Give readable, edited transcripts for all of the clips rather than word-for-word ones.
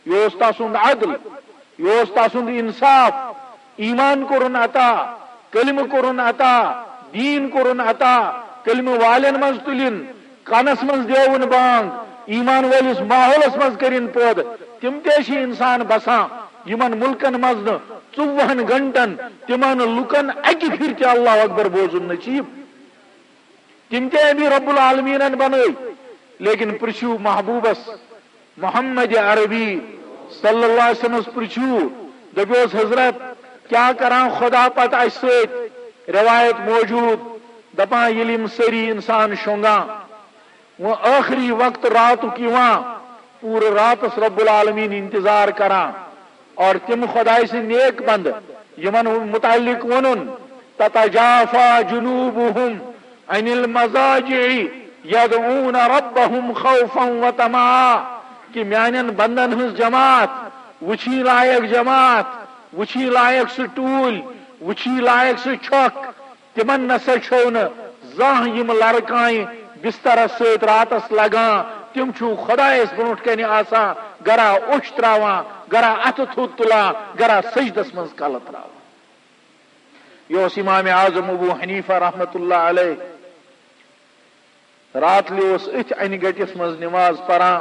یہ تسند عدل، یہ تسند انصاف، ایمان کورن عطا، کلمہ کورن عطا، دین کورن عطا، کلمہ والن مز تلن، کانس مز دیون بانگ، ایمان ولس ماحولس مز کرن پود، تم تی انسان بسان یمن ملکن مز 24 گھنٹن تمن لکن اکہ پھر تہ اللہ اکبر بوزن نصیب، تم تے بھی رب العالمین بنائی، لیکن پرچھو محبوبس محمد عربی صلی اللہ علیہ وسلم پرچھو، دپیوس حضرت کیا کران خدا پتہ اس ست، روایت موجود دپان یل سری انسان شونگان وہ آخری وقت رات پورے راتس رب العالمین انتظار کران، اور تم خدای سے نیک بند یمن متعلق ونن تتجافا جنوبهم عن المضاجع يدعون ربهم خوفا وطمعا، کہ میانن بندن ہز جماعت وچھی لائق جماعت، وچھی لائق سہ ٹول، وچھی لائق سہ چھک، تمن نسا چھو زاہ یم لڑکائیں بسترس ست راتس لگان، تم چھو خدایس برونٹ کن آسان گرا اوچھ تراوان، گرا اتھ تھوت تلان، گرا سجدس مز کل تراوان۔ یہ امام اعظم ابو حنیفہ رحمت اللہ علیہ رات لیوس اتھ ان گٹس مز نماز پران،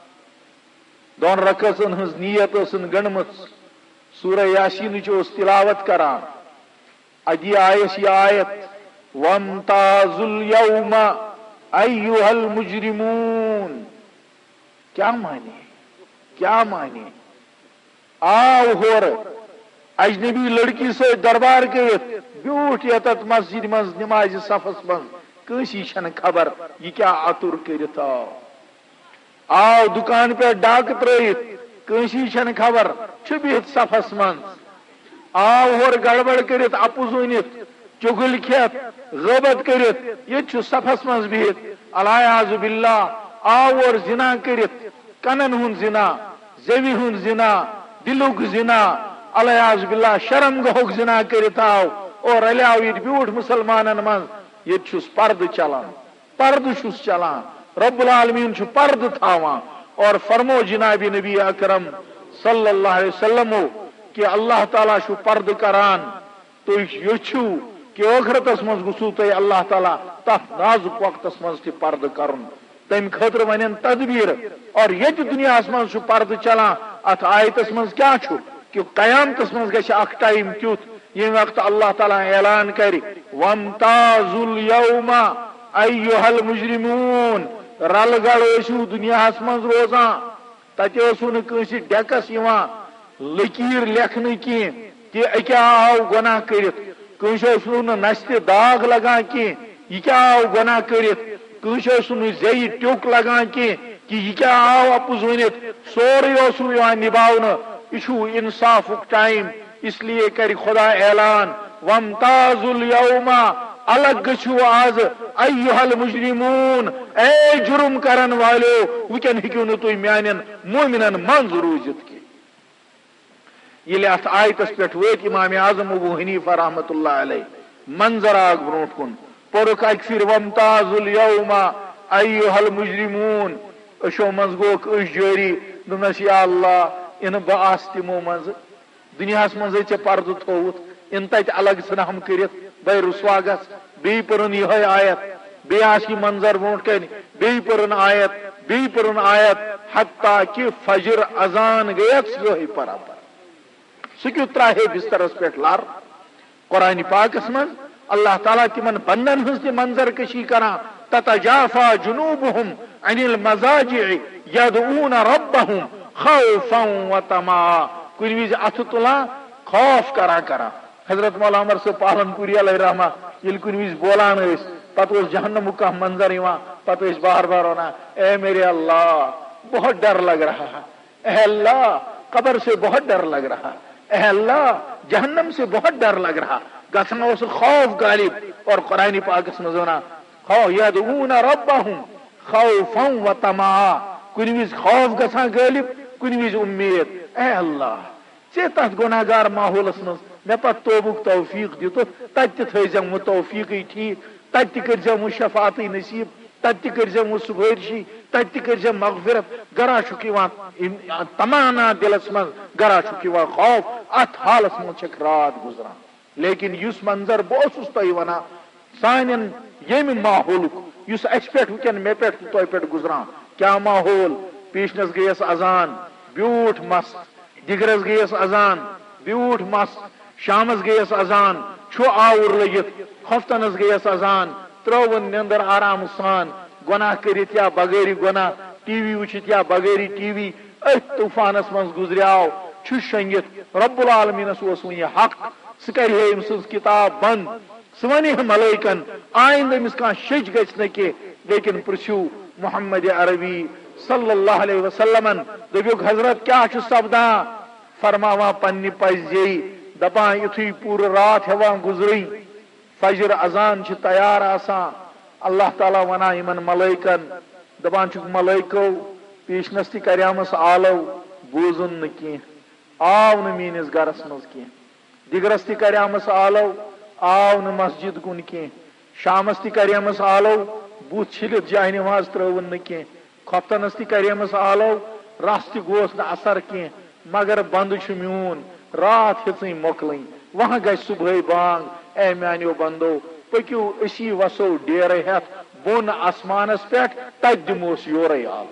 دون رکعتن ہز نیت ٲسن گنڈمٕژ، سورہ یاسین چوس تلاوت کران، ادی آیس یہ آیت وامتازوا اليوم ایھا المجرمون، کیا معنی کیا معنی؟ آو ہور اجنبی لڑکی سے دربار کرت بیوٹ یتت مسجد مز نماز صفس مز، کنسی چھن خبر یہ کیا عطر کرت آو دکان پہ ڈاک ترائت، کنسی چھن خبر چھ بہت صفس مز، آو ہور گڑبڑ کرت اپوز ونت، چگل کھیت، غیبت کرت، یہ چھ صفس مز بہت، العیاذ باللہ آو اور زنا کرت، کنن ہن زنا، زوی ہن زنا، دلک زنا، العیاذ باللہ شرم گہک زنا کرت آو اور رلیاو یہ بیوٹ مسلمانن من، یہ چھس پرد چلان، پرد چھس چلان، رب العالمین چھ پرد تھاوان، اور فرمو جناب نبی اکرم صلی اللہ علیہ وسلم کہ اللہ تعالیٰ چھ پرد کران، تو یہ چھو کہ آخرتس مز گسو تھی اللہ تعالیٰ تف نازک وقتس مز تہ پرد کرن، تم خاطر ونن تدبیر، اور یہ دنیا مز چھ پرد چلان، ات آیتس مز کیا چھو کہ قیامتس مز گژھِ اکھ ٹائم تیُتھ یم وقت اللہ تعالیٰ اعلان کر وامتازوا اليوم ایھا المجرمون، رل گڑ ٲسِو دنیاہس مز روزان، تتہِ ٲسوٕ نہٕ کٲنٛسہِ ڈیکس یِوان لکیٖر لیکھنہٕ کینٛہہ کہ أکیٛاہ آو گۄناہ کٔرِتھ، کٲنٛسہِ اوسوٕ نہٕ نستہِ داغ لگان کینٛہہ یہِ کیٛاہ آو گۄناہ کٔرِتھ، کٲنٛسہِ اوسوٕ نہٕ زیٚیہِ ٹیوٚک لگان کینٛہہ کہ یہ کیا آو اپز ونت، سورے اوسو یوان نباونہٕ، یہ چھُ انصافُک ٹائم، اس لیے کر خدا اعلان وامتازوا اليوم، الگ گژھِو آز ایھا المجرمون، اے جرم کرن والو وکن ہیکو نہ تُہۍ میانن مومنن منز روزت کی۔ ییٚلہِ اتھ آیتس پٮ۪ٹھ وٲتۍ امام اعظم ابو حنیفہ رحمت اللہ علیہ، منظر آگ برونٹ کن، پورُکھ اکہِ پھِرِ وامتازوا اليوم ایھا المجرمون، اشو منز گوکھ اش جاری، دمس یا اللہ ان بہ آس تمو منز، دنیاہس منز ژےٚ پردٕ تھووُتھ، ان تتہِ الگ ژھٕنہٕ ہم کٔرِتھ، بے رسوا گژھ، بیٚیہِ پٔرٕن یِہے آیت، بیٚیہِ آسہِ یہِ منظر برونٹ کنہِ، بیٚیہِ پٔرٕن آیت، بیٚیہِ پٔرٕن آیت، حتیٰ کہ فجر اذان گٔیکھ صحیح برابر، سُہ کیُتھ تراہے بسترس پٮ۪ٹھ لر۔ قرآن پاکس منز اللہ تعالیٰ تمن بندن ہنز تہِ منظر کشی کران، تتجافا جنوبهم عن المضاجع يدعون ربهم خوفا وطمعا، کُنہِ وِزِ اتھٕ تُلان خوف کران، حضرت مولا عمر صٲب پالن پوری علیہ رحمہ ییٚلہِ کُنہِ وِزِ بولان ٲسۍ، پتہٕ اوس جہنمُک کانٛہہ منظر یِوان، پتہٕ ٲسۍ بار بار ونان اے میرے اللہ بہت ڈر لگ رہا ہے، اے اللہ قبر سے بہت ڈر لگ رہا، اے اللہ جہنم سے بہت ڈر لگ رہا، گژھان اوس خوف غالب، اور قرآن پاکس منٛز ونان یدعون ربهم خوفا وطمعا، کُنہِ وِزِ خوف گژھان غالب، کُنہِ وِزِ امید، اے اللہ ژےٚ تتھ گۄناہ گار ماحولس منٛز مےٚ پتہٕ توبُک توفیق دِتُتھ، تتہِ تہِ تھٲیزٮ۪م وۄنۍ توفیقٕے ٹھیٖک، تتہِ تہِ کٔرزٮ۪م وۄنۍ شفاعتٕے نصیٖب، تت کرزے سفارشی تت کرزے مغفرت گرا تمانا دلس من گرا خوف ات حالس من چھ رات گزران لیکن اس منظر بہت تہ ونان سان یم ماحول اس پہ ونکن مے پہ تہ پہ گزران کیا ماحول پیشنس گیس اذان بیوٹھ مست دگرس گیس اذان بیوٹھ مست شامس گیس اذان چھو آور لگت ہفتنس گیس اذان ترون نندر آرام سان گناہ کرت یا بغیر گناہ ٹی وی وچت یا بغیر ٹی وی ات طوفانس من گزریاو چھ شنگت رب العالمینس اس یہ حق سہ کر ام سز کتاب بند سہ ون ملائکن آئند امس کان شج گھ کی لیکن پرسو محمد عربی صلی اللہ علیہ وسلم دپیک حضرت کیا سپدان فرماوا پنہ پزی دپان یتھے پور رات ہیوان گزری فجر اذان چھ تیار آسان اللہ تعالیٰ ونان یمن ملائکن دپان چھک ملائکو پیشنس تہ کریامس آلو بوزن نی آو ن میس گرس مز کی دگرس تہ کریامس آلو آو ن مسجد کن کی شامس تہ کریامس آلو بت چھلت جائے نماز ترون نی کھفتنس تہ کریامس آلو رس تہ گوس نا اثر کی مگر بند چھ میون رات ہچیں مکلیں وہاں گژھِ صبح بانگ اے میانیو بندو پکیو اسی وسو ڈیر ہتھ بون آسمانس پہ تت دموس یورے آب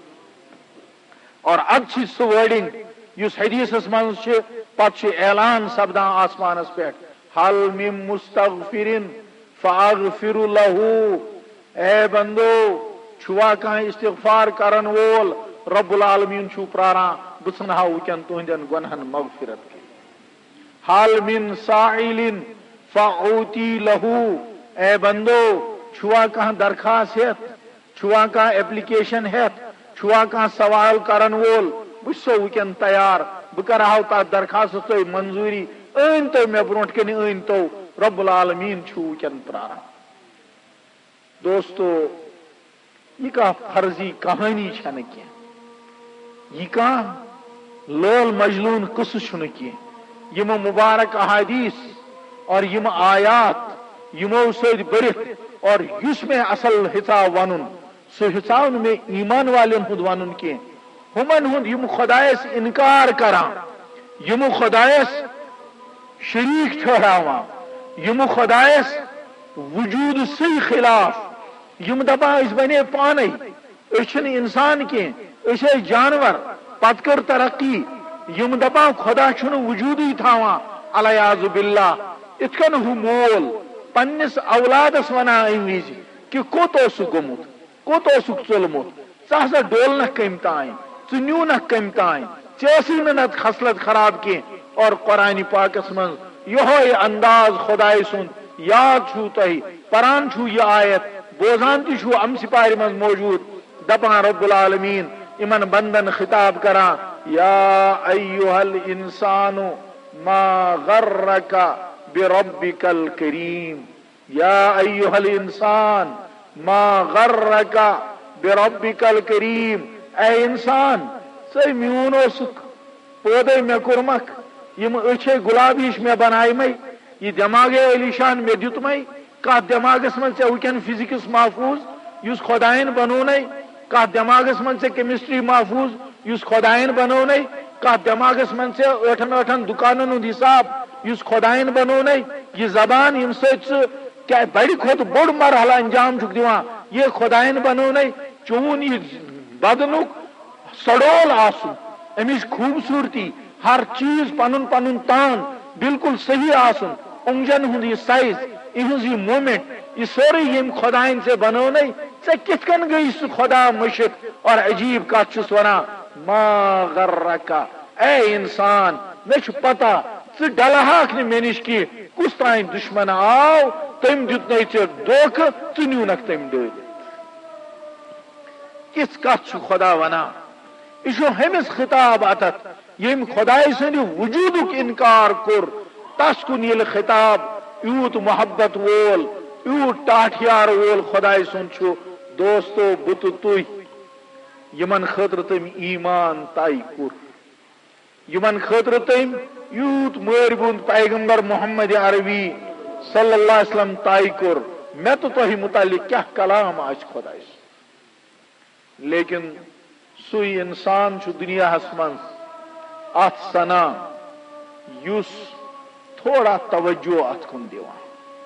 اور اد چھ سہ ورڈنگ اس حدیثس من پتہ اعلان سپدان آسمانس پہ حل من مستغفرن فاغفر له اے بندو چھوا کان استغفار کرن وول رب العالمین چھو پراران بہ ژھنہا ونکن تہندین گنہن مغفرت کی حل من سائل فاعطی له اے بندو چھوا کان درخواست ہت چھوا کان ایپلیکیشن ہت چھوا کان سوال کرن وول بہ سو ونکن تیار بہ کرہو تات درخواست تو منظوری این تو مے برونٹ کن این تو رب العالمین چھو ونکن پراران دوستو یہ کا فرضی کہانی چھن کی یہ کا لول مجلون قصہ چھن کی یم مبارک احادیث اور یم آیات یمو سید برت اور اس میں اصل حساب ونن سہ حساب میں ایمان والن ہند ونن کی ہمن ہند یم خدایس انکار کران یم خدایس شریک ٹھہراوان یم خدایس وجود سی خلاف یم دپان اس بنے پانے اچھن انسان کی اچھے جانور پت کر ترقی یم دپان خدا چھن وجودی تھاوان علیاذ باللہ اتکن ہو مول پنس اولادس ونان ام وز کہ کوت گومت کوت ژولمت ژٕ ہسا ڈولنک کم تان ژٕ نیونک کم تان ژےٚ نت خصلت خراب کی اور قرآن پاکس من یہ انداز خدائے سند یاد چھو تہ پران چھو یہ آیت بوزان تہ چھو ام سپار من موجود دپان رب العالمین امن بندن خطاب کران یا ایها الانسان ما غرک بربک الکریم یا ایها الانسان ما غرک بربک الکریم اے انسان ژٕ میون اوسک پودے مے کورمک یم اچھے گلابیش مے بنائے مے یہ دماغ علیشان مے دیت مے کت دماغس من ژےٚ ونکٮ۪ن فزکس محفوظ یس خدائن بنونے کت دماغس من ژےٚ کیمسٹری محفوظ یس خدائن بنونے کت دماغس من ژےٚ ٲٹھن دکانن ہند حساب یس خدائن بنونے یہ زبان یم سۭتۍ ژٕ کیا بڑی کھوت بوڑ مرحلہ انجام چھک دِوان یہ خدائن بنونے چون یہ بدنک سڑول آسن امچ خوبصورتی ہر چیز پنن پنن تان بالکل صحیح آسن اونگجن ہند یہ سائز اہز یہ مومنٹ یہ سوری یم خدائن سے بنونے ژےٚ کتھ کن گئی سہ خدا مشت اور عجیب کت چھس ونان ما غرک اے انسان مے چھ پتہ ژٕ ڈلہاک نہ مے نش کی کس تان دشمن آو تم دیت نے ژےٚ دھوکہ ژٕ نیونک تم ڈٲلِتھ کس کت چھ خدا ونان یہ ہمس خطاب اتت یم خدائے سند وجودک انکار کور تس کن یل خطاب یوت محبت وول یوت ٹاٹھیار وول خدائے سند چھ دوستو بت تھی یمن خاطر تم ایمان طے کور یمن خاطر تم یوت مٲرۍ بُنٛد پیغمبر محمد عربی صلی اللہ علیہ وسلم طے کور میں تو تہ متعلق کیا کلام آج خدائس لیکن سوی انسان چھ دنیا من ات سنا یس تھوڑا توجہ ات کن دیوان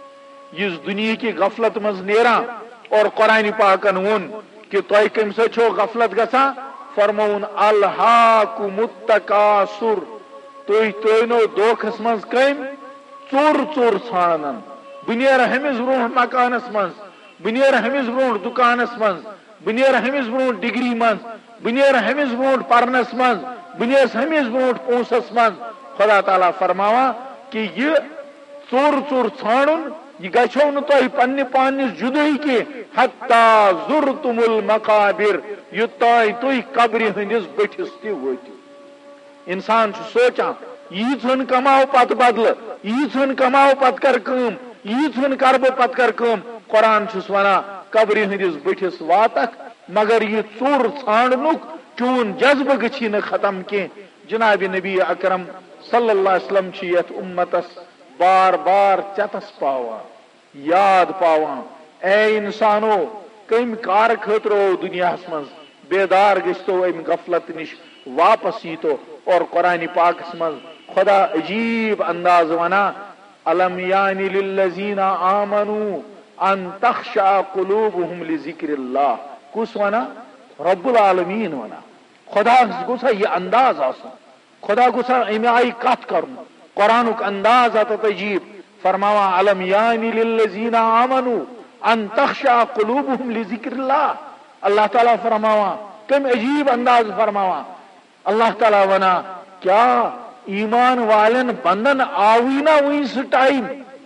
اس دنیا کی غفلت مز نیران اور قرآن پاکن ون کہ تہ کم سو غفلت گژھان فرمون الہاکم التکاثر تھی ترنو دوکھس مز کم ژور ژور ژھانڈن بہ نیرٕ ہمس برونٛٹھ مکانس مز بہ نیرٕ ہمس برونٛٹھ دکانس مز بہ نیرٕ ہمس برونٛٹھ ڈگری مز بہ نیرٕ ہمس برونٛٹھ پرنس مز بہ نیرس ہمس برونٛٹھ پونسس مز خدا تعالیٰ فرماوان کہ یہ ژور ژور ژھانڈن یہ گھو نا تہ پنہ پانس جدائی کی حتی زرتم المقابر یوتانۍ تھی قبر ہندس بٹھس تہ وٲتِو انسان سوچان ییژن کماو پتہ بدل ییژن کماو پتہ کر کٲم ییژن کر بہ پتہ کر کٲم قرآن چھس ونان قبر ہندس بٹھس واتک مگر یہ ژور ژھانڈنک چون جذبہ گچھی نہ ختم کی جناب نبی اکرم صلی اللہ علیہ وسلم یت امتس بار بار چتس پاوان یاد پاوان اے انسانو کم کار خاطر دنیا من بیدار گشتو ام غفلت نش واپس یتو اور قرآن پاک من خدا عجیب انداز ونا الم یانی للذین آمنوا ان تخشع قلوبهم لذکر اللہ کس ونا رب العالمین ونا خدا گوسا یہ انداز آسن خدا گوسا ام آئی کت کرن قرآنک انداز آتا عجیب فرماوا علم یانی للذین آمنوا ان تخشع قلوبهم لذکر اللہ اللہ تعالیٰ فرماوا کم عجیب انداز فرماوا اللہ تعالیٰ ونا کیا ایمان والن بندن آوی نا وہیں سے ٹائم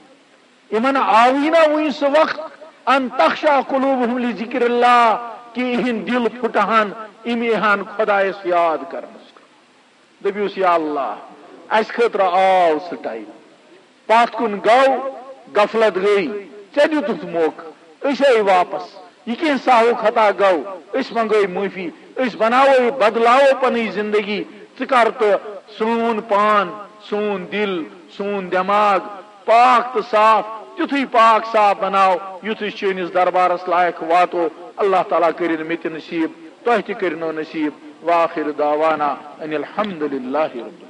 امن آوی نا وہیں سے وقت ان تخشع قلوبهم لذکر اللہ کہ اہن دل پھٹہان امیہان خدایس یاد کرنس دبیوس یا اللہ اس خطر آو سے ٹائم پات کن گو غفلت گئی ے دت موقع اس آئی واپس یہ کن ساہو خطا گو اس منگو معافی اس بناو بدلاو پنی زندگی ثر تو سون پان سون دل سون دماغ پاک تو صاف تھی پاک صاف بناو یت چینس دربارس لائق واتو اللہ تعالیٰ کرن مت نصیب تہ تہ کرنو نصیب واخر دعوانا ان الحمد للہ رب